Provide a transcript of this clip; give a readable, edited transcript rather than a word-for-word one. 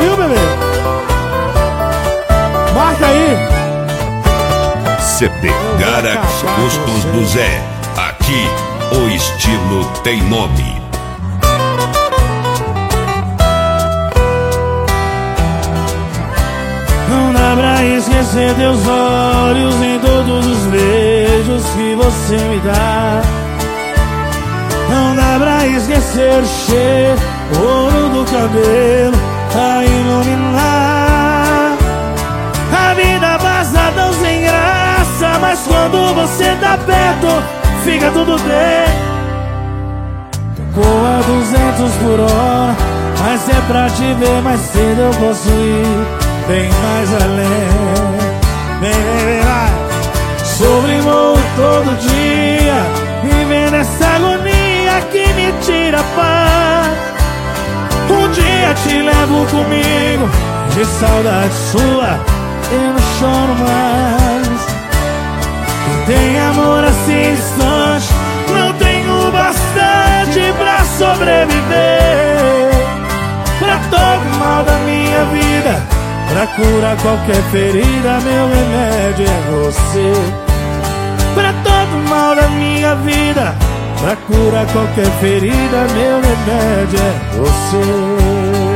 viu, bebê? Marca aí. CD Garax Custos do Zé. Aqui o estilo tem nome. Não dá pra esquecer teus olhos em todos os beijos que você me dá. Não dá pra esquecer o cheiro, o ouro do cabelo a iluminar. A vida passa tão sem graça, mas quando você tá perto, fica tudo bem. Tô a 200 por hora, mas se é pra te ver mais cedo eu posso ir bem mais além. Vem, vai. Sobrevoo todo dia, vivendo essa agonia que me tira a paz. Um dia te levo comigo, de saudade sua eu não choro mais. Quem tem amor assim distante, não tenho bastante pra sobreviver. Pra todo mal da minha vida, pra curar qualquer ferida, meu remédio é você. Pra todo mal da minha vida, pra curar qualquer ferida, meu remédio é você.